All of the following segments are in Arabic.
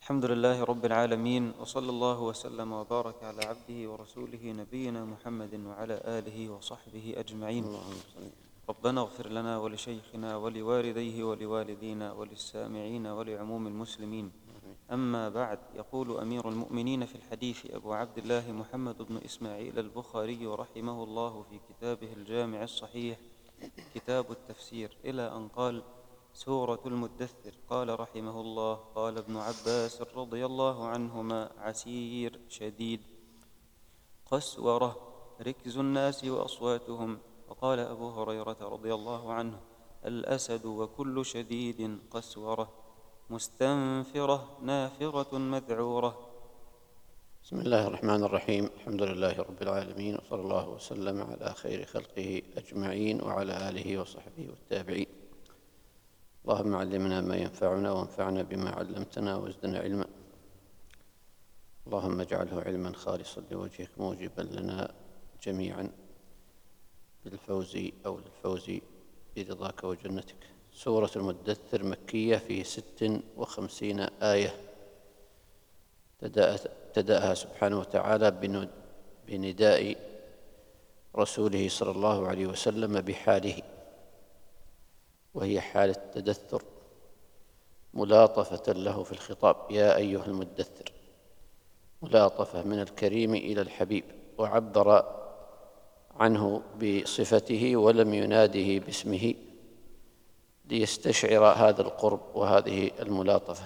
الحمد لله رب العالمين، وصلى الله وسلم وبارك على عبده ورسوله نبينا محمد وعلى آله وصحبه أجمعين. اللهم صل. ربنا اغفر لنا ولشيخنا ولوالديه ولوالدينا وللسامعين ولعموم المسلمين. أما بعد، يقول أمير المؤمنين في الحديث أبو عبد الله محمد بن إسماعيل البخاري رحمه الله في كتابه الجامع الصحيح كتاب التفسير إلى أن قال: سورة المدثر. قال رحمه الله: قال ابن عباس رضي الله عنهما: عسير، شديد، قسورة، ركز الناس وأصواتهم. وقال أبو هريرة رضي الله عنه: الأسد وكل شديد قسورة، مستنفرة، نافرة، مذعورة. بسم الله الرحمن الرحيم. الحمد لله رب العالمين، وصلى الله وسلم على خير خلقه أجمعين وعلى آله وصحبه والتابعين. اللهم علمنا ما ينفعنا وانفعنا بما علمتنا وزدنا علما. اللهم اجعله علما خالصا لوجهك موجبا لنا جميعا للفوز برضاك وجنتك. سورة المدثر مكية، في 56 آية. ابتدأها سبحانه وتعالى بنداء رسوله صلى الله عليه وسلم بحاله، وهي حال التدثر، ملاطفة له في الخطاب: يا أيها المدثر، ملاطفة من الكريم إلى الحبيب، وعبر عنه بصفته ولم يناده باسمه ليستشعر هذا القرب وهذه الملاطفة.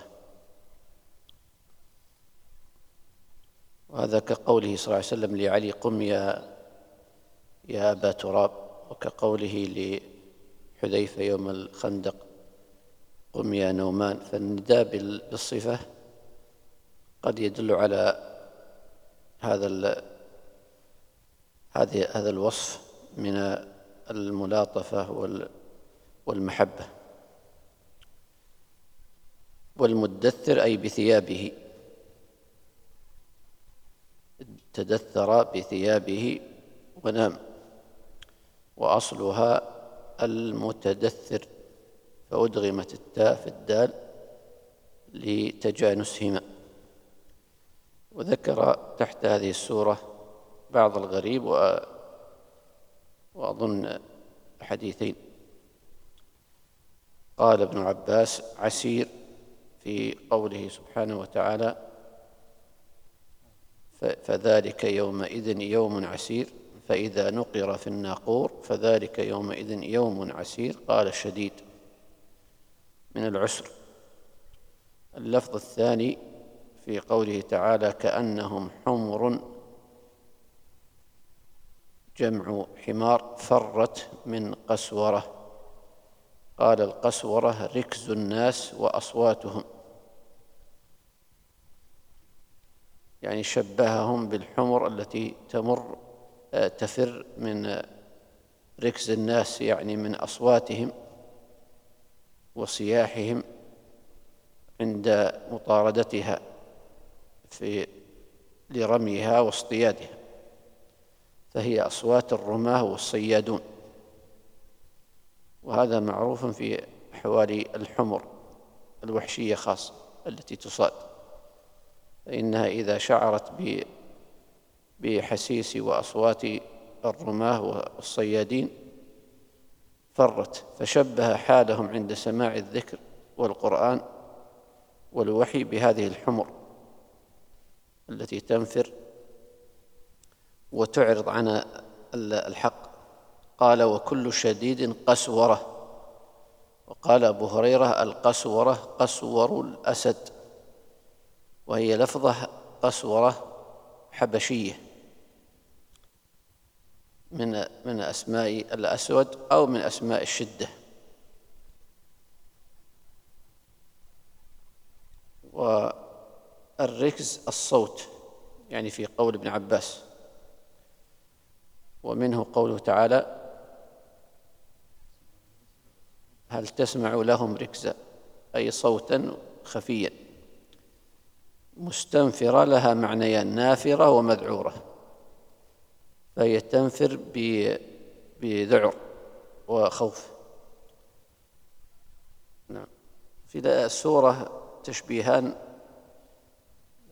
وهذا كقوله صلى الله عليه وسلم لعلي: قم يا أبا تراب، وكقوله لحذيفة يوم الخندق: قم يا نومان. فالنداء بالصفة قد يدل على هذا الوصف من الملاطفة والمحبة. والمدثر أي بثيابه، تدثر بثيابه ونام، وأصلها المتدثر، فأدغمت التاء في الدال لتجانسهما. وذكر تحت هذه السورة بعض الغريب وأظن حديثين. قال ابن عباس: عسير، في قوله سبحانه وتعالى: فذلك يومئذ يوم عسير، فإذا نقر في الناقور فذلك يومئذ يوم عسير. قال: الشديد من العسر. اللفظ الثاني في قوله تعالى: كأنهم حمر، جمع حمار، فرت من قسورة. قال: القسورة ركز الناس وأصواتهم، يعني شبههم بالحمر التي تفر من ركز الناس، يعني من أصواتهم وصياحهم عند مطاردتها لرميها واصطيادها، فهي أصوات الرماة والصيادون. وهذا معروف في أحوال الحمر الوحشية خاصة التي تصاد، فإنها إذا شعرت بحسيس وأصوات الرماة والصيادين فرت. فشبه حالهم عند سماع الذكر والقرآن والوحي بهذه الحمر التي تنفر وتعرض عن الحق. قال: وكل شديد قسورة. وقال أبو هريرة: القسورة قسور الأسد، وهي لفظة قسورة حبشية من أسماء الأسود أو من أسماء الشدة. والركز الصوت، يعني في قول ابن عباس. ومنه قوله تعالى: هل تسمع لهم ركزا، أي صوتا خفيا. مستنفرة لها معنيان: نافرة ومذعورة، فهي تنفر بذعر وخوف. نعم. في السورة تشبيهان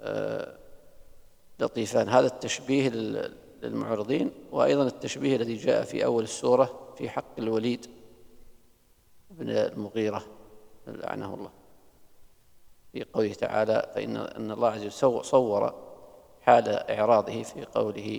لطيفان: هذا التشبيه للمعرضين، وأيضا التشبيه الذي جاء في أول السورة في حق الوليد بن المغيرة لعنه الله، في قوله تعالى: فإن الله عز وجل صور حال إعراضه في قوله: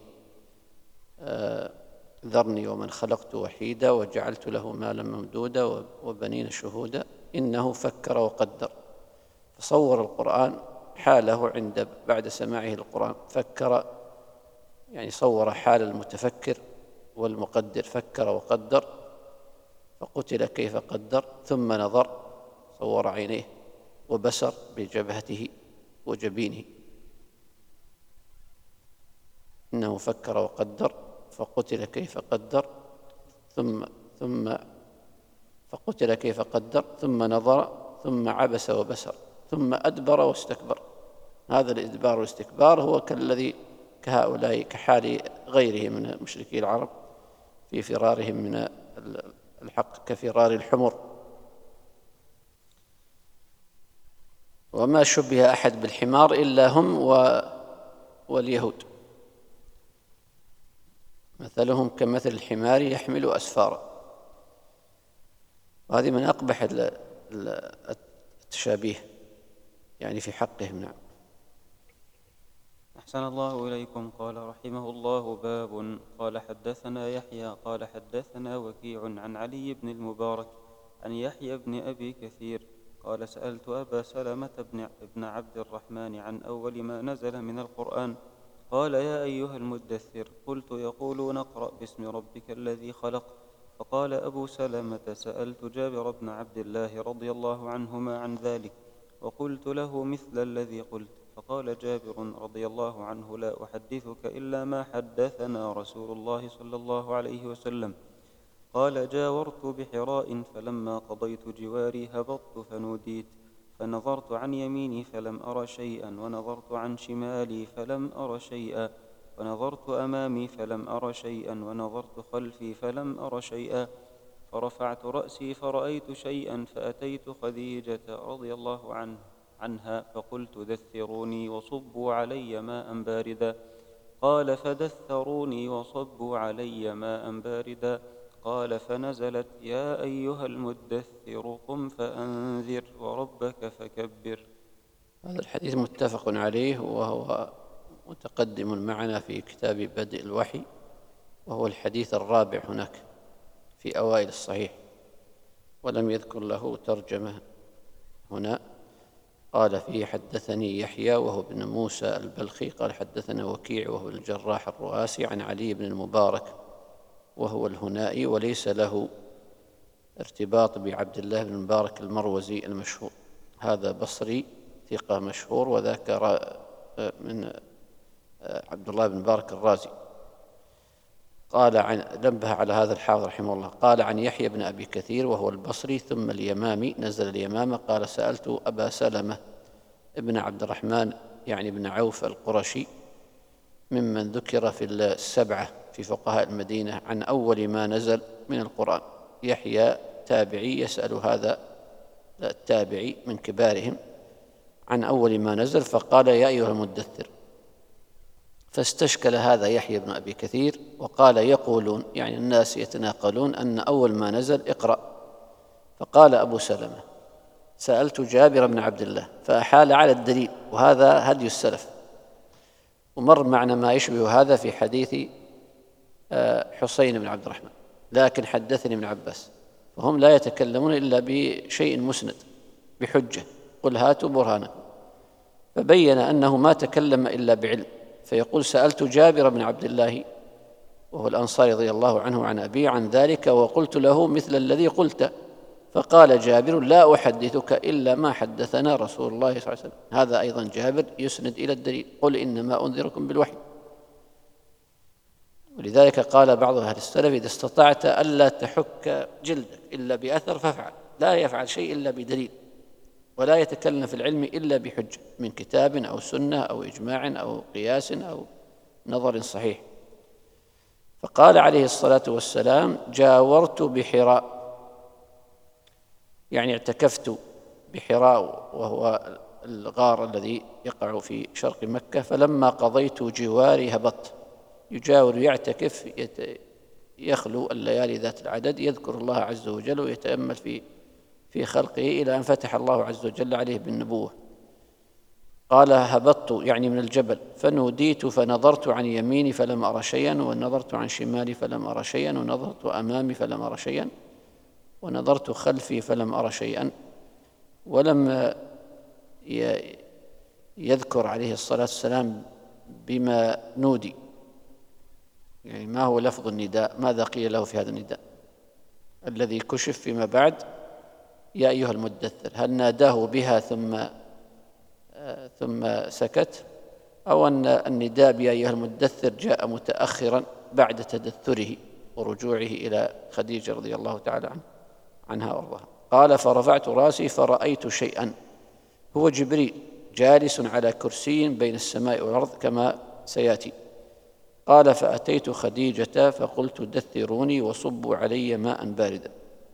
ذرني ومن خلقت وحيدا وجعلت له مالا ممدودا وبنين شهودا إنه فكر وقدر. فصور القرآن حاله بعد سماعه القرآن، فكر يعني صور حال المتفكر والمقدر، فكر وقدر، فقتل كيف قدر، ثم نظر، صور عينيه وبسر بجبهته وجبينه، إنه فكر وقدر فقتل كيف قدر فقتل كيف قدر ثم نظر ثم عبس وبسر ثم أدبر واستكبر. هذا الإدبار والاستكبار هو كهؤلاء كحال غيرهم من مشركي العرب في فرارهم من الحق كفرار الحمر. وما شبه أحد بالحمار إلا هم واليهود، مثلهم كمثل الحمار يحمل أسفارا. وهذه من أقبح التشابيه يعني في حقهم. نعم. أحسن الله إليكم. قال رحمه الله: باب. قال حدثنا يحيى قال حدثنا وكيع عن علي بن المبارك عن يحيى بن أبي كثير قال: سألت أبا سلمة بن عبد الرحمن عن أول ما نزل من القرآن. قال: يا أيها المدثر. قلت: يقولون اقرأ باسم ربك الذي خلق. فقال أبو سلمة: سألت جابر بن عبد الله رضي الله عنهما عن ذلك، وقلت له مثل الذي قلت. فقال جابر رضي الله عنه: لا أحدثك إلا ما حدثنا رسول الله صلى الله عليه وسلم. قال: جاورت بحراء فلما قضيت جواري هبطت فنوديت، فنظرت عن يميني فلم أر شيئا، ونظرت عن شمالي فلم أر شيئا، ونظرت أمامي فلم أر شيئا، ونظرت خلفي فلم أر شيئا، فرفعت رأسي فرأيت شيئا، فأتيت خديجة رضي الله عنها فقلت: دثروني وصبوا علي ماء باردا. قال: فدثروني وصبوا علي ماء باردا. قال: فنزلت: يا أيها المدثر قم فأنذر وربك فكبر. هذا الحديث متفق عليه، وهو متقدم معنا في كتاب بدء الوحي، وهو الحديث الرابع هناك في أوائل الصحيح، ولم يذكر له ترجمة هنا. قال فيه: حدثني يحيى وهو ابن موسى البلخي قال: حدثنا وكيع وهو الجراح الرؤاسي عن علي بن المبارك وهو الهنائي، وليس له ارتباط بعبد الله بن المبارك المروزي المشهور، هذا بصري ثقة مشهور، وذاك من عبد الله بن مبارك الرازي. قال نبه على هذا الحافظ رحمه الله. قال: عن يحيى بن أبي كثير وهو البصري ثم اليمامي، نزل اليمامة. قال: سألت أبا سلمة ابن عبد الرحمن يعني بن عوف القرشي ممن ذكر في السبعة في فقهاء المدينة عن أول ما نزل من القرآن. يحيى تابعي يسأل هذا التابعي من كبارهم عن أول ما نزل، فقال: يا أيها المدثر. فاستشكل هذا يحيى بن أبي كثير وقال: يقولون يعني الناس يتناقلون أن أول ما نزل اقرأ. فقال أبو سلمة: سألت جابر بن عبد الله، فأحال على الدليل، وهذا هدي السلف. ومر معنا ما يشبه هذا في حديث حسين بن عبد الرحمن: لكن حدثني ابن عباس. وهم لا يتكلمون إلا بشيء مسند بحجة، قل هاتوا برهانكم. فبين أنه ما تكلم إلا بعلم، فيقول: سألت جابر بن عبد الله وهو الأنصاري رضي الله عنه عن أبيه عن ذلك، وقلت له مثل الذي قلت. فقال جابر: لا أحدثك إلا ما حدثنا رسول الله صلى الله عليه وسلم. هذا أيضا جابر يسند إلى الدليل: قل إنما أنذركم بالوحي. ولذلك قال بعض أهل السلف: إذا استطعت ألا تحك جلدك إلا بأثر فافعل. لا يفعل شيء إلا بدليل، ولا يتكلم في العلم إلا بحجة من كتاب أو سنة أو إجماع أو قياس أو نظر صحيح. فقال عليه الصلاة والسلام: جاورت بحراء، يعني اعتكفت بحراء، وهو الغار الذي يقع في شرق مكة. فلما قضيت جواري هبطت، يجاور يعتكف، يخلو الليالي ذات العدد، يذكر الله عز وجل ويتأمل في خلقه إلى أن فتح الله عز وجل عليه بالنبوة. قال هبطت يعني من الجبل، فنوديت فنظرت عن يميني فلم أرى شيئا، ونظرت عن شمالي فلم أرى شيئا، ونظرت أمامي فلم أرى شيئا، ونظرت خلفي فلم أرى شيئا. ولم يذكر عليه الصلاة والسلام بما نودي، يعني ما هو لفظ النداء، ماذا قيل له في هذا النداء الذي كشف فيما بعد يا أيها المدثر؟ هل ناداه بها ثم سكت، أو أن النداء يا أيها المدثر جاء متأخرا بعد تدثره ورجوعه إلى خديجة رضي الله تعالى عنها وارضاها؟ قال فرفعت راسي فرأيت شيئا، هو جبريل جالس على كرسي بين السماء والأرض كما سيأتي. قال فأتيت خديجة فقلت دثروني وصبوا علي ماء باردا.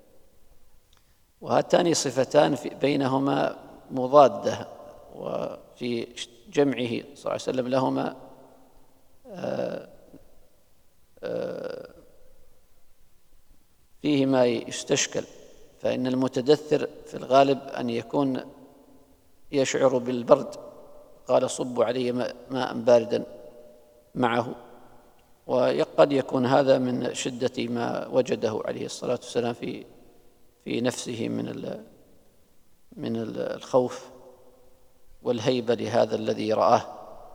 وهاتان صفتان بينهما مضادة، وفي جمعه صلى الله عليه وسلم لهما فيه ما يستشكل. فإن المتدثر في الغالب أن يكون يشعر بالبرد، قال صبوا علي ماء باردا معه، وقد يكون هذا من شدة ما وجده عليه الصلاة والسلام في نفسه من الخوف والهيبة لهذا الذي رآه.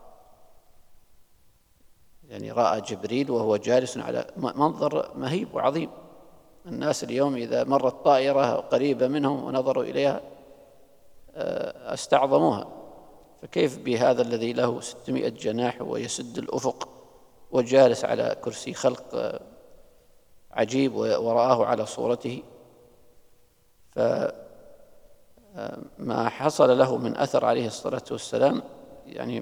يعني رأى جبريل وهو جالس على منظر مهيب وعظيم. الناس اليوم إذا مرت طائرة قريبة منهم ونظروا إليها استعظموها، فكيف بهذا الذي له 600 جناح ويسد الأفق وجالس على كرسي خلق عجيب ورآه على صورته؟ فما حصل له من أثر عليه الصلاة والسلام يعني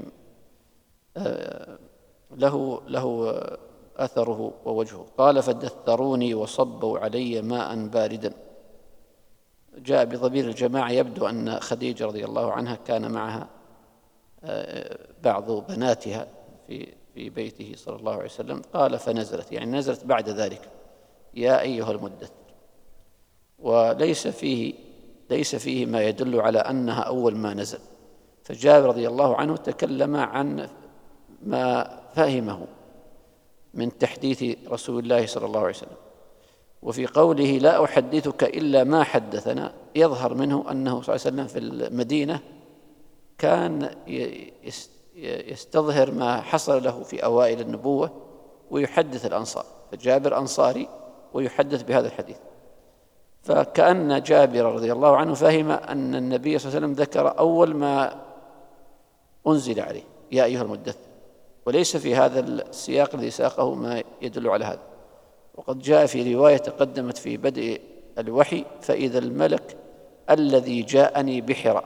له أثره ووجهه. قال فدثروني وصبوا علي ماء باردا. جاء بضمير الجماعة، يبدو أن خديجة رضي الله عنها كان معها بعض بناتها في بيته صلى الله عليه وسلم. قال فنزلت، يعني نزلت بعد ذلك يا أيها المدثر، وليس فيه ما يدل على أنها أول ما نزل. فجابر رضي الله عنه تكلم عن ما فهمه من تحديث رسول الله صلى الله عليه وسلم. وفي قوله لا أحدثك إلا ما حدثنا يظهر منه أنه صلى الله عليه وسلم في المدينة كان يستظهر ما حصل له في أوائل النبوة ويحدث الأنصار. فجابر أنصاري ويحدث بهذا الحديث، فكأن جابر رضي الله عنه فهم أن النبي صلى الله عليه وسلم ذكر أول ما أنزل عليه يا أيها المدثر، وليس في هذا السياق الذي ساقه ما يدل على هذا. وقد جاء في رواية تقدمت في بدء الوحي فإذا الملك الذي جاءني بحراء.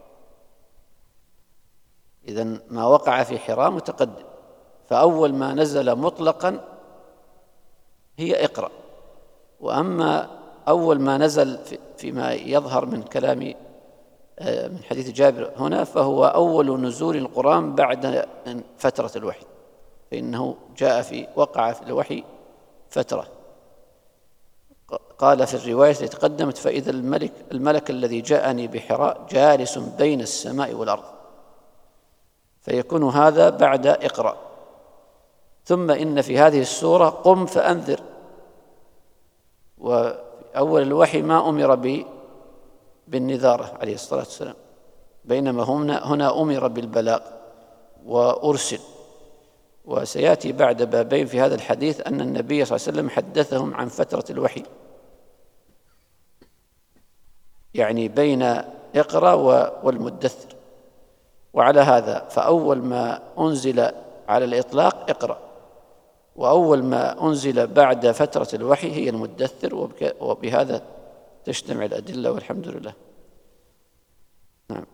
إذن ما وقع في حراء متقدم، فأول ما نزل مطلقا هي اقرأ. وأما أول ما نزل فيما يظهر من كلام من حديث جابر هنا فهو أول نزول القرآن بعد فترة الوحي، فإنه وقع في الوحي فترة. قال في الرواية التي تقدمت فإذا الملك الذي جاءني بحراء جالس بين السماء والأرض، فيكون هذا بعد اقرأ. ثم إن في هذه السورة قم فأنذر، وأول الوحي ما أمر بالنذارة عليه الصلاة والسلام، بينما هنا أمر بالبلاغ وأرسل. وسيأتي بعد بابين في هذا الحديث أن النبي صلى الله عليه وسلم حدثهم عن فترة الوحي، يعني بين اقرأ والمدثر. وعلى هذا فأول ما أنزل على الإطلاق اقرأ، وأول ما أنزل بعد فترة الوحي هي المدثر، وبهذا تجتمع الأدلة والحمد لله. نعم.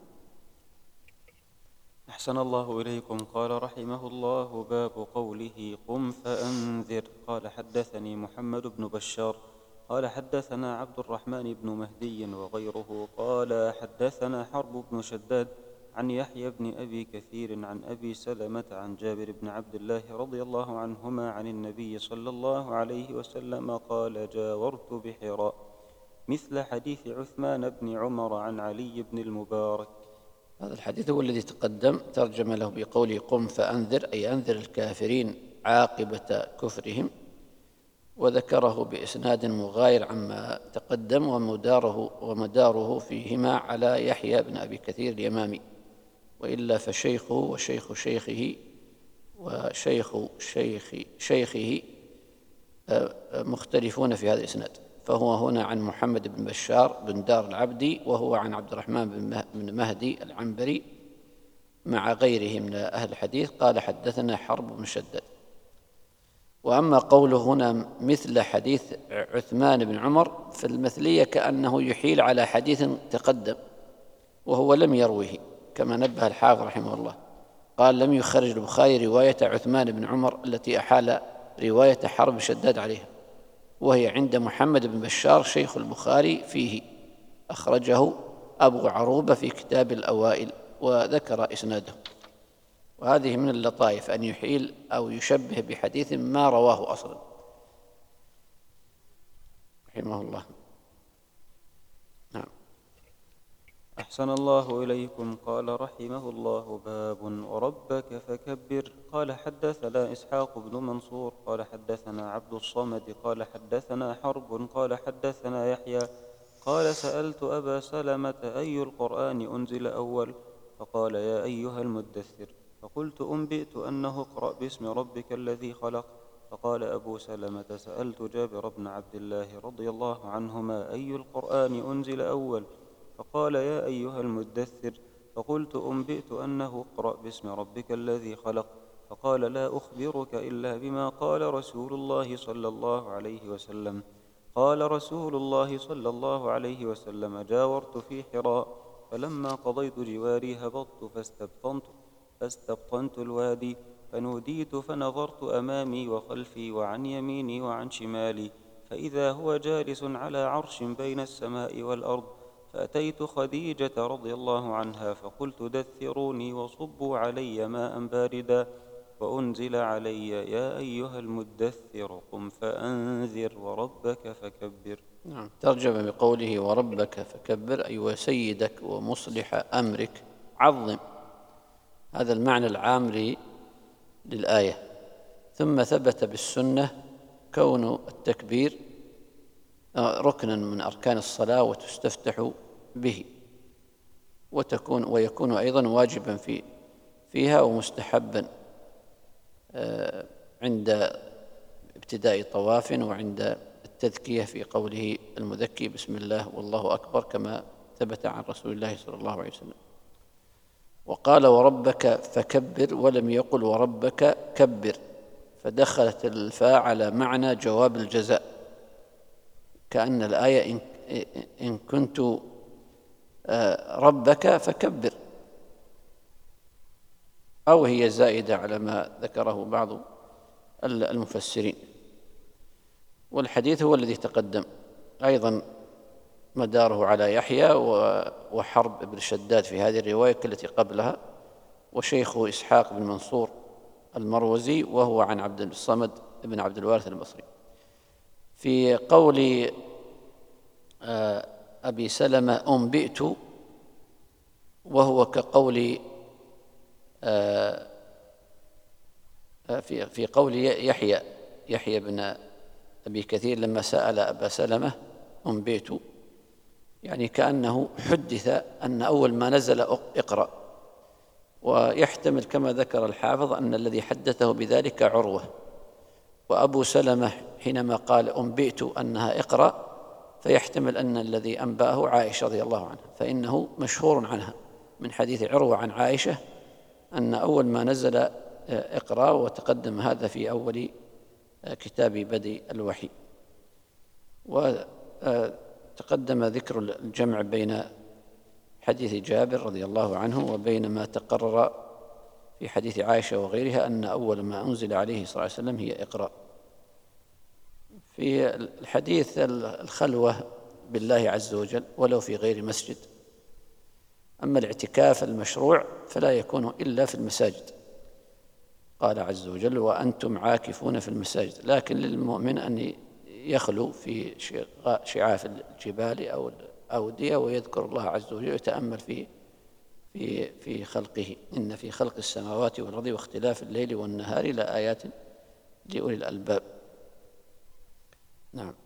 أحسن الله إليكم. قال رحمه الله: باب قوله قم فأنذر. قال حدثني محمد بن بشار قال حدثنا عبد الرحمن بن مهدي وغيره قال حدثنا حرب بن شداد عن يحيى بن أبي كثير عن أبي سلمة عن جابر بن عبد الله رضي الله عنهما عن النبي صلى الله عليه وسلم قال: جاورت بحراء، مثل حديث عثمان بن عمر عن علي بن المبارك. هذا الحديث هو الذي تقدم، ترجم له بقوله: قم فأنذر، أي أنذر الكافرين عاقبة كفرهم، وذكره بإسناد مغاير عما تقدم، ومداره فيهما على يحيى بن أبي كثير اليمامي، وإلا فشيخه وشيخ شيخه وشيخ شيخه مختلفون في هذا الإسناد. فهو هنا عن محمد بن بشار بن دار العبدي، وهو عن عبد الرحمن بن مهدي العنبري مع غيره من أهل الحديث. قال: حدثنا حرب بن شداد. وأما قوله هنا مثل حديث عثمان بن عمر، فالمثلية كأنه يحيل على حديث تقدم وهو لم يروه، كما نبه الحافظ رحمه الله، قال: لم يخرج البخاري رواية عثمان بن عمر التي أحال رواية حرب بن شداد عليها، وهي عند محمد بن بشار شيخ البخاري فيه، أخرجه أبو عروبة في كتاب الأوائل، وذكر إسناده. وهذه من اللطائف أن يحيل أو يشبه بحديث ما رواه أصلا، رحمه الله. نعم. أحسن الله إليكم. قال رحمه الله: باب وربك فكبر. قال: حدثنا إسحاق بن منصور قال حدثنا عبد الصمد قال حدثنا حرب قال حدثنا يحيى قال: سألت أبا سلمة: أي القرآن أنزل أول؟ فقال: يا أيها المدثر. فقلت: أنبئت أنه اقرأ باسم ربك الذي خلق. فقال أبو سلمة: سألت جابر بن عبد الله رضي الله عنهما: أي القرآن أنزل أول؟ فقال: يا أيها المدثر. فقلت: أنبئت أنه اقرأ باسم ربك الذي خلق. فقال: لا أخبرك إلا بما قال رسول الله صلى الله عليه وسلم. قال رسول الله صلى الله عليه وسلم: جاورت في حراء، فلما قضيت جواري هبطت فاستبطنت الوادي، فنوديت فنظرت أمامي وخلفي وعن يميني وعن شمالي، فإذا هو جالس على عرش بين السماء والأرض. فأتيت خديجة رضي الله عنها فقلت: دثروني وصبوا علي ماء باردا، وأنزل علي: يا أيها المدثر قم فأنذر وربك فكبر. نعم. ترجم بقوله: وربك فكبر، أي وسيدك ومصلح أمرك عظم. هذا المعنى العام للآية. ثم ثبت بالسنة كون التكبير ركنا من أركان الصلاة وتستفتح به، ويكون أيضا واجبا فيها ومستحبا عند ابتداء طواف وعند التذكية في قوله المذكي: بسم الله والله أكبر، كما ثبت عن رسول الله صلى الله عليه وسلم. وقال: وربك فكبر، ولم يقل وربك كبر، فدخلت الفاء على معنى جواب الجزاء، كأن الآية إن كنت ربك فكبر، أو هي زائدة على ما ذكره بعض المفسرين. والحديث هو الذي تقدم، أيضا مداره على يحيى وحرب بن شداد في هذه الرواية التي قبلها، وشيخه إسحاق بن منصور المروزي، وهو عن عبد الصمد بن عبد الوارث البصري. في قول أبي سلمة: أنبئت، وهو كقول في قول يحيى بن أبي كثير لما سأل أبا سلمة: أنبئت، يعني كأنه حدث أن أول ما نزل اقرأ. ويحتمل كما ذكر الحافظ أن الذي حدثه بذلك عروة، وأبو سلمة حينما قال أنبئت أنها اقرأ، فيحتمل أن الذي أنبأه عائشة رضي الله عنها، فإنه مشهور عنها من حديث عروة عن عائشة أن أول ما نزل اقرأ، وتقدم هذا في أول كتاب بدء الوحي. وتقدم ذكر الجمع بين حديث جابر رضي الله عنه وبين ما تقرر في حديث عائشة وغيرها أن أول ما أنزل عليه صلى الله عليه وسلم هي اقرأ. في الحديث الخلوة بالله عز وجل ولو في غير مسجد، أما الاعتكاف المشروع فلا يكون إلا في المساجد، قال عز وجل: وأنتم عاكفون في المساجد. لكن للمؤمن أن يخلو في شعاف الجبال أو الأودية ويذكر الله عز وجل ويتأمل في خلقه. إن في خلق السماوات والأرض واختلاف الليل والنهار لآيات لأولي الألباب. نعم.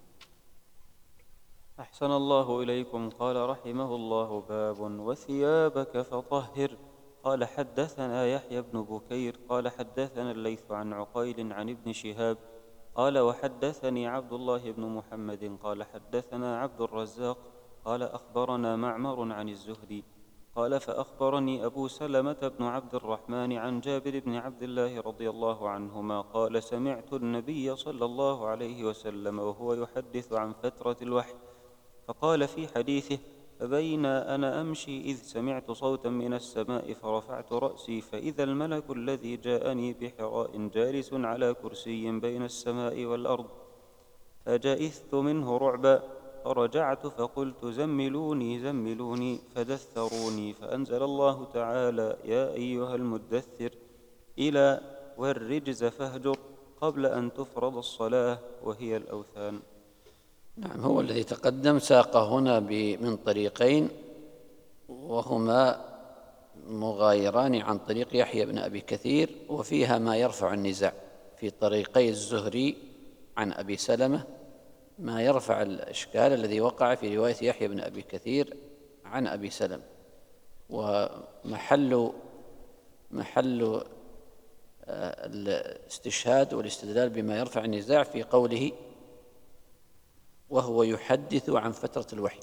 أحسن الله إليكم. قال رحمه الله: باب وثيابك فطهر. قال حدثنا يحيى بن بكير قال حدثنا الليث عن عقيل عن ابن شهاب قال وحدثني عبد الله بن محمد قال حدثنا عبد الرزاق قال أخبرنا معمر عن الزهري قال فأخبرني أبو سلمة بن عبد الرحمن عن جابر بن عبد الله رضي الله عنهما قال سمعت النبي صلى الله عليه وسلم وهو يحدث عن فترة الوحي فقال في حديثه: فبين أنا أمشي إذ سمعت صوتا من السماء فرفعت رأسي فإذا الملك الذي جاءني بحراء جالس على كرسي بين السماء والأرض فجئثت منه رعبا فرجعت فقلت: زملوني زملوني فدثروني فأنزل الله تعالى: يا أيها المدثر إلى والرجز فاهجر قبل أن تفرض الصلاة وهي الأوثان. نعم، هو الذي تقدم ساق هنا من طريقين وهما مغايران عن طريق يحيى بن أبي كثير، وفيها ما يرفع النزاع. في طريقي الزهري عن أبي سلمة ما يرفع الإشكال الذي وقع في رواية يحيى بن أبي كثير عن أبي سلمة، ومحل الاستشهاد والاستدلال بما يرفع النزاع في قوله: وهو يحدث عن فترة الوحي.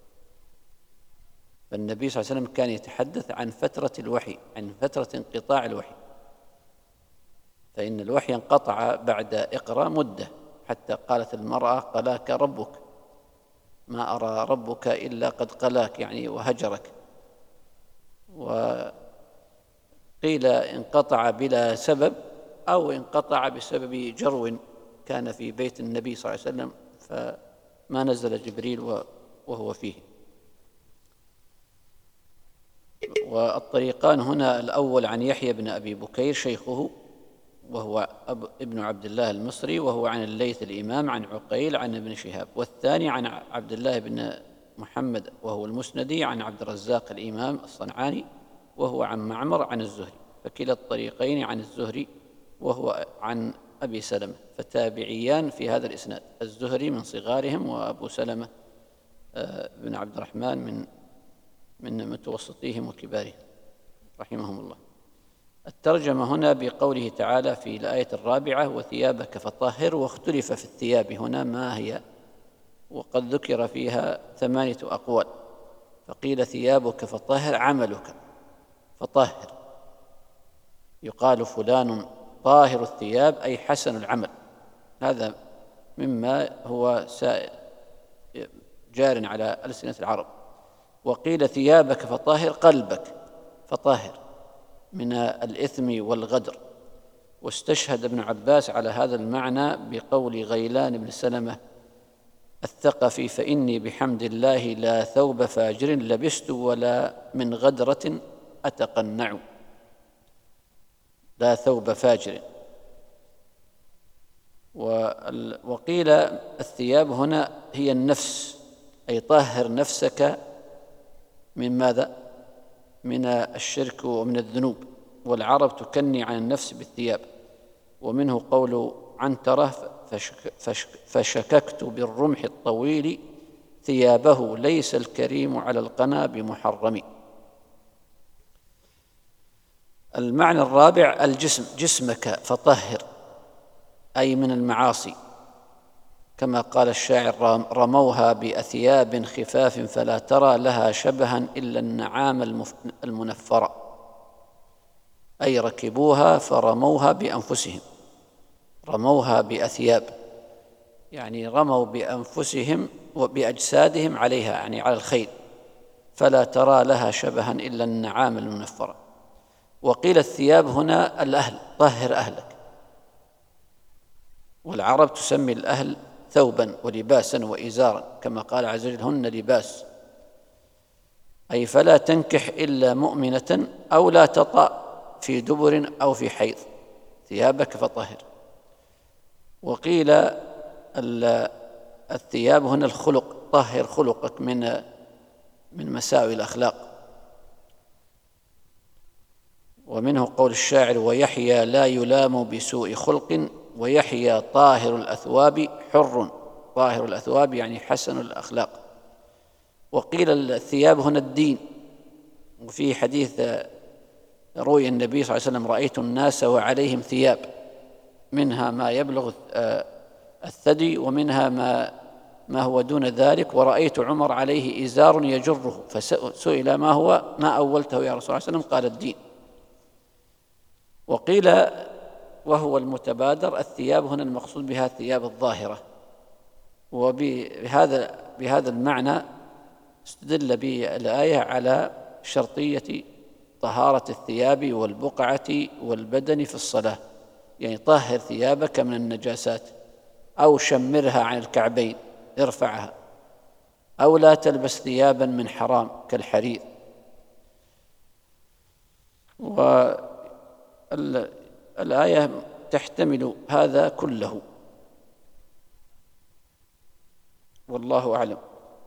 فالنبي صلى الله عليه وسلم كان يتحدث عن فترة الوحي، عن فترة انقطاع الوحي، فإن الوحي انقطع بعد إقرأ مدة، حتى قالت المرأة: قلاك ربك، ما أرى ربك إلا قد قلاك، يعني وهجرك. وقيل انقطع بلا سبب، أو انقطع بسبب جرو كان في بيت النبي صلى الله عليه وسلم فما نزل جبريل وهو فيه. والطريقان هنا: الأول عن يحيى بن أبي بكير شيخه وهو ابن عبد الله المصري، وهو عن الليث الإمام عن عقيل عن ابن شهاب، والثاني عن عبد الله بن محمد وهو المسندي عن عبد الرزاق الإمام الصنعاني وهو عن معمر عن الزهري، فكلا الطريقين عن الزهري وهو عن أبي سلمة، فتابعيان في هذا الإسناد: الزهري من صغارهم، وأبو سلمة بن عبد الرحمن من متوسطيهم وكبارهم رحمهم الله. الترجمة هنا بقوله تعالى في الآية الرابعة: وثيابك فطهر، واختلف في الثياب هنا ما هي، وقد ذكر فيها 8 أقوال. فقيل: ثيابك فطهر عملك فطهر، يقال فلان طاهر الثياب أي حسن العمل، هذا مما هو جار على ألسنة العرب. وقيل: ثيابك فطهر قلبك فطهر من الإثم والغدر. واستشهد ابن عباس على هذا المعنى بقول غيلان بن سلمة الثقفي: فإني بحمد الله لا ثوب فاجر لبست ولا من غدرة أتقنع. لا ثوب فاجر. وقيل: الثياب هنا هي النفس، أي طهر نفسك من ماذا؟ من الشرك ومن الذنوب، والعرب تكني عن النفس بالثياب. ومنه قول عنترة: فشككت بالرمح الطويل ثيابه ليس الكريم على القنا بمحرم. المعنى الرابع: الجسم، جسمك فطهر، أي من المعاصي، كما قال الشاعر: رموها بأثياب خفاف فلا ترى لها شبها إلا النعام المنفرة، أي ركبوها فرموها بأنفسهم. رموها بأثياب يعني رموا بأنفسهم وبأجسادهم عليها، يعني على الخيل، فلا ترى لها شبها إلا النعام المنفرة. وقيل: الثياب هنا الأهل، طهر أهلك. والعرب تسمي الأهل ثوبا ولباسا وإزارا، كما قال عز وجل: هن لباس. أي فلا تنكح إلا مؤمنة أو لا تطأ في دبر أو في حيض ثيابك فطهر. وقيل الثياب هنا الخلق، طهر خلقك من مساوي الأخلاق. ومنه قول الشاعر: ويحيى لا يلام بسوء خلق ويحيى طاهر الأثواب حر. طاهر الأثواب يعني حسن الأخلاق. وقيل الثياب هنا الدين. وفي حديث روي النبي صلى الله عليه وسلم: رأيت الناس وعليهم ثياب منها ما يبلغ الثدي ومنها ما هو دون ذلك، ورأيت عمر عليه إزار يجره، فسئل ما هو، ما أولته يا رسول الله صلى الله عليه وسلم؟ قال: الدين. وقيل وهو المتبادر الثياب هنا المقصود بها الثياب الظاهرة. وبهذا المعنى استدل بالآية على شرطية طهارة الثياب والبقعة والبدن في الصلاة، يعني طهر ثيابك من النجاسات، أو شمرها عن الكعبين، ارفعها، أو لا تلبس ثيابا من حرام كالحرير. والآية تحتمل هذا كله، والله أعلم.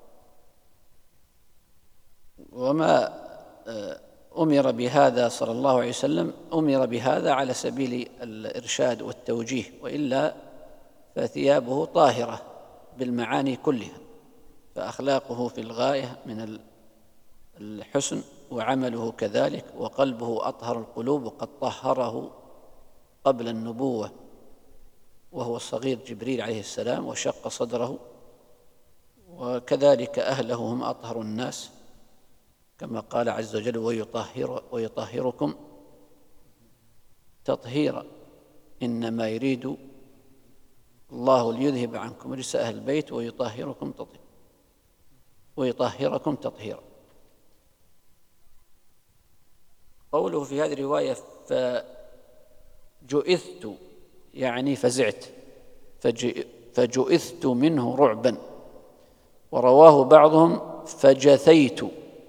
وما أمر بهذا صلى الله عليه وسلم أمر بهذا على سبيل الإرشاد والتوجيه، وإلا فثيابه طاهرة بالمعاني كلها، فأخلاقه في الغاية من الحسن، وعمله كذلك، وقلبه أطهر القلوب، وقد طهره قبل النبوة وهو الصغير جبريل عليه السلام وشق صدره. وكذلك أهله هم أطهر الناس، كما قال عز وجل: ويطهركم تطهيرا إنما يريد الله ليذهب عنكم رجس أهل البيت ويطهركم تطهيرا. قوله في هذه الرواية فجئثت يعني فزعت، فجئثت منه رعبا. ورواه بعضهم فجثيت،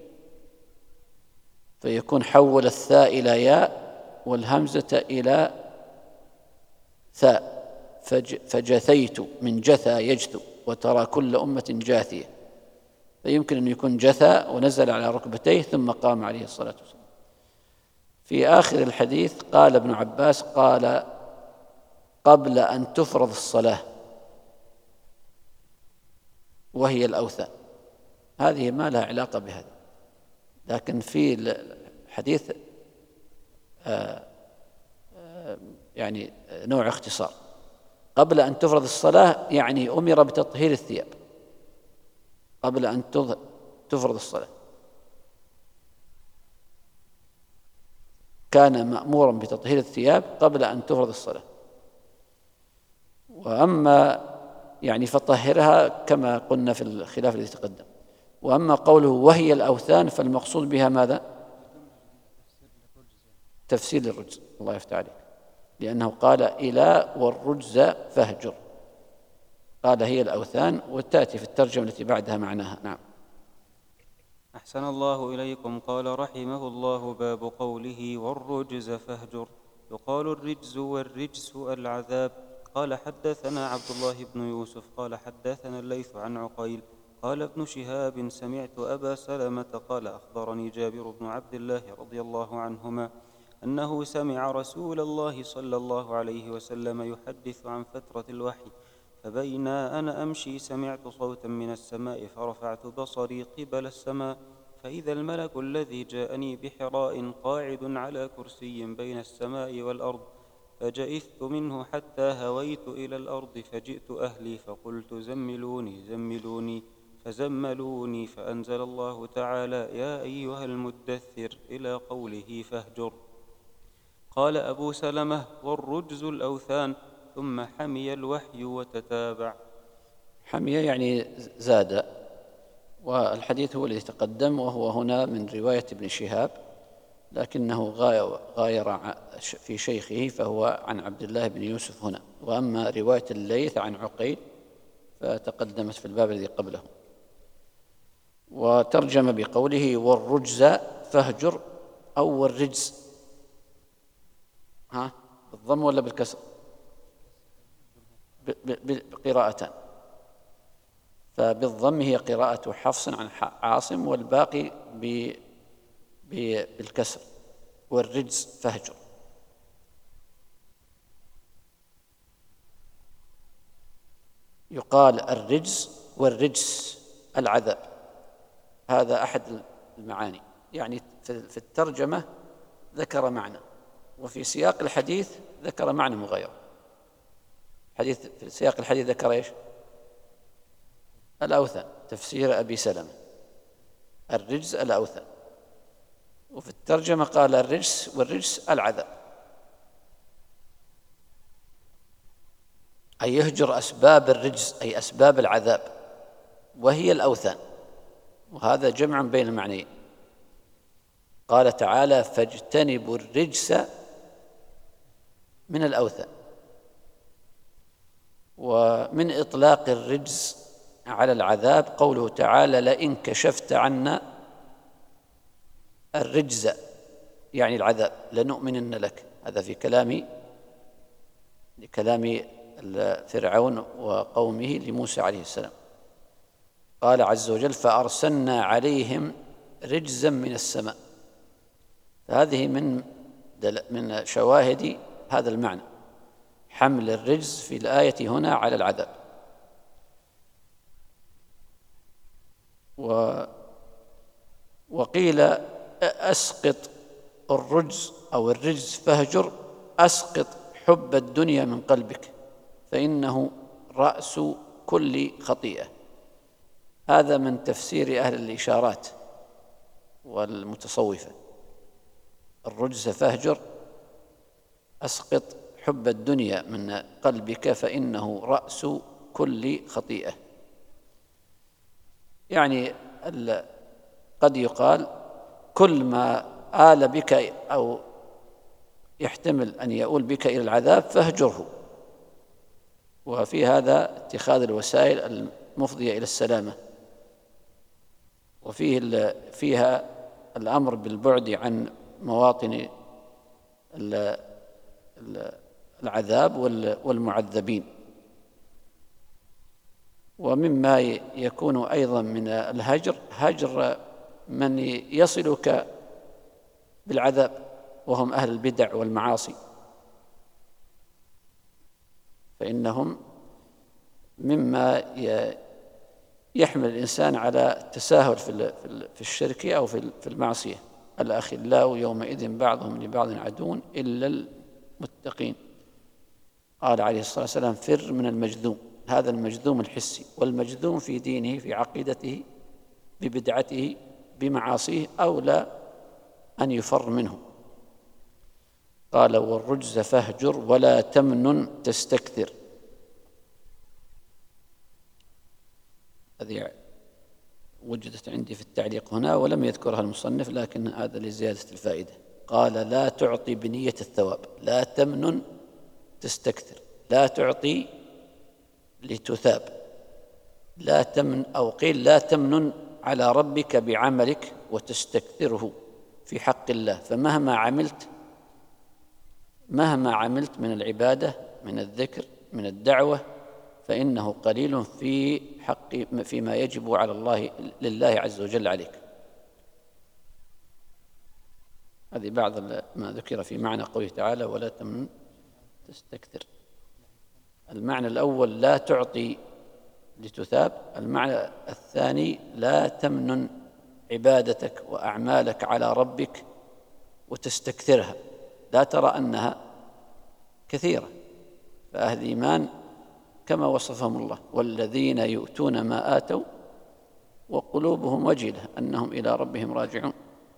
فيكون حول الثاء إلى ياء والهمزة إلى ثاء، فجثيت من جثى يجثو، وترى كل أمة جاثية، فيمكن أن يكون جثى ونزل على ركبتيه ثم قام عليه الصلاة والسلام. في آخر الحديث قال ابن عباس: قال قبل أن تفرض الصلاة، وهي الأوثان. هذه ما لها علاقة بهذا، لكن في الحديث يعني نوع اختصار. قبل أن تفرض الصلاة يعني أمر بتطهير الثياب قبل أن تفرض الصلاة، كان مأمورا بتطهير الثياب قبل أن تفرض الصلاة. وأما يعني فطهرها كما قلنا في الخلاف الذي تقدم. وأما قوله وهي الأوثان فالمقصود بها ماذا؟ تفسير للرجز، الله يفتح عليك، لأنه قال إلى والرجز فاهجر، قال هي الأوثان، وتأتي في الترجمة التي بعدها معناها. نعم. أحسن الله إليكم. قال رحمه الله: باب قوله والرجز فاهجر. يقال الرجز والرجس العذاب. قال حدثنا عبد الله بن يوسف قال حدثنا الليث عن عقيل قال ابن شهاب: سمعت أبا سلمة قال أخبرني جابر بن عبد الله رضي الله عنهما أنه سمع رسول الله صلى الله عليه وسلم يحدث عن فترة الوحي، فبينا أنا أمشي سمعت صوتا من السماء، فرفعت بصري قبل السماء، فإذا الملك الذي جاءني بحراء قاعد على كرسي بين السماء والأرض، فجئثت منه حتى هويت إلى الأرض، فجئت أهلي فقلت: زملوني زملوني، فزملوني، فأنزل الله تعالى: يا أيها المدثر، إلى قوله فاهجر. قال أبو سلمة: والرجز الأوثان. ثم حمي الوحي وتتابع. حمي يعني زاد، والحديث هو الذي تقدم، وهو هنا من رواية ابن شهاب، لكنه غاير في شيخه، فهو عن عبد الله بن يوسف هنا. وأما رواية الليث عن عقيل فتقدمت في الباب الذي قبله. وترجم بقوله والرجز فاهجر أو والرجز، بالضم ولا بالكسر؟ بقراءتان، فبالضم هي قراءة حفص عن عاصم، والباقي بالكسر، والرجز فاهجر. يقال الرجز والرجس العذاب، هذا أحد المعاني، يعني في الترجمة ذكر معنى، وفي سياق الحديث ذكر معنى مغاير. في سياق الحديث ذكر إيش؟ الأوثان، تفسير أبي سلمة، الرجز الأوثان، وفي الترجمة قال الرجس والرجس العذاب، أي يهجر أسباب الرجس، أي أسباب العذاب، وهي الأوثان، وهذا جمع بين المعنيين. قال تعالى فاجتنبوا الرجس من الأوثان. ومن إطلاق الرجس على العذاب قوله تعالى لئن كشفت عنا الرجز، يعني العذاب، لنؤمنن لك. هذا في كلام فرعون وقومه لموسى عليه السلام. قال عز وجل فأرسلنا عليهم رجزا من السماء، فهذه من شواهد هذا المعنى، حمل الرجز في الآية هنا على العذاب. وقيل أسقط الرجز أو الرجز فاهجر، أسقط حب الدنيا من قلبك فإنه رأس كل خطيئة. هذا من تفسير أهل الإشارات والمتصوفة. الرجز فاهجر، أسقط حب الدنيا من قلبك فإنه رأس كل خطيئة. يعني قد يقال كل ما آل بك أو يحتمل أن يؤول بك إلى العذاب فاهجره، وفي هذا اتخاذ الوسائل المفضية إلى السلامة، فيها الأمر بالبعد عن مواطن العذاب والمعذبين. ومما يكون أيضا من الهجر هجر من يصلك بالعذاب وهم أهل البدع والمعاصي، فإنهم مما يحمل الإنسان على التساهل في الشرك أو في المعصية. الأخلاء يومئذ بعضهم لبعض عدو إلا المتقين. قال عليه الصلاة والسلام فر من المجذوم، هذا المجذوم الحسي، والمجذوم في دينه في عقيدته ببدعته بمعاصيه أولى أن يفر منه. قال والرجز فاهجر ولا تمنن تستكثر. هذه وجدت عندي في التعليق هنا ولم يذكرها المصنف، لكن هذا لزيادة الفائدة. قال لا تعطي بنية الثواب، لا تمنن تستكثر، لا تعطي لتثاب، لا تمن، أو قيل لا تمنن على ربك بعملك وتستكثره في حق الله. فمهما عملت من العبادة، من الذكر، من الدعوة، فإنه قليل فيما يجب على لله عز وجل عليك. هذه بعض ما ذكر في معنى قوله تعالى ولا تمنن تستكثر. المعنى الأول لا تعطي لتثاب، المعنى الثاني لا تمنن عبادتك وأعمالك على ربك وتستكثرها، لا ترى أنها كثيرة. فأهل الإيمان كما وصفهم الله والذين يؤتون ما آتوا وقلوبهم وجلة أنهم إلى ربهم راجعون.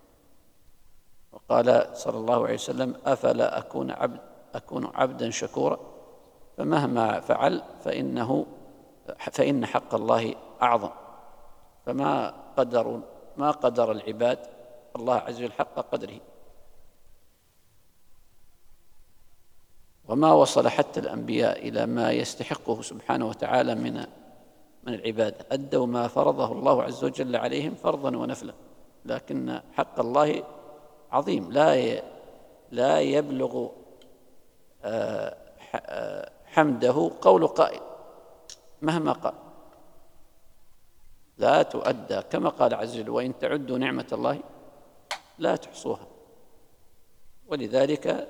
وقال صلى الله عليه وسلم أفلا أكون عبدا شكورا، فمهما فعل فإن حق الله أعظم. فما قدر العباد الله عز وجل حق قدره، وما وصل حتى الأنبياء إلى ما يستحقه سبحانه وتعالى من من العبادة، أدوا ما فرضه الله عز وجل عليهم فرضا ونفلا، لكن حق الله عظيم لا يبلغ حمده قول قائل مهما قال، لا تؤدى، كما قال عز وجل: وإن تعدوا نعمة الله لا تحصوها. ولذلك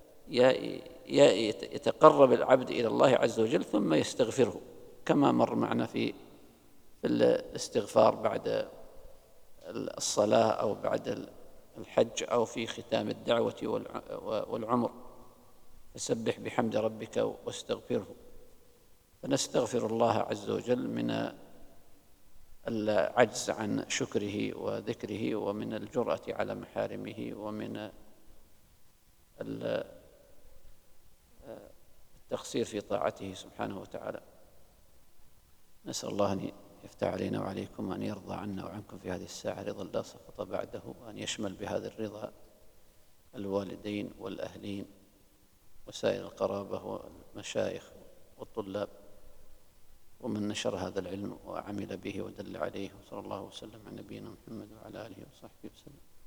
يتقرب العبد إلى الله عز وجل ثم يستغفره، كما مر معنا في الاستغفار بعد الصلاة أو بعد الحج أو في ختام الدعوة والعمر: فسبح بحمد ربك واستغفره. فنستغفر الله عز وجل من العجز عن شكره وذكره، ومن الجرأة على محارمه، ومن التقصير في طاعته سبحانه وتعالى. نسأل الله أن يفتح علينا وعليكم، وأن يرضى عنا وعنكم في هذه الساعة رضا لا سخط بعده، وأن يشمل بهذا الرضا الوالدين والأهلين وسائر القرابة والمشايخ والطلاب ومن نشر هذا العلم وعمل به ودل عليه. وصلى الله وسلم على نبينا محمد وعلى آله وصحبه وسلم.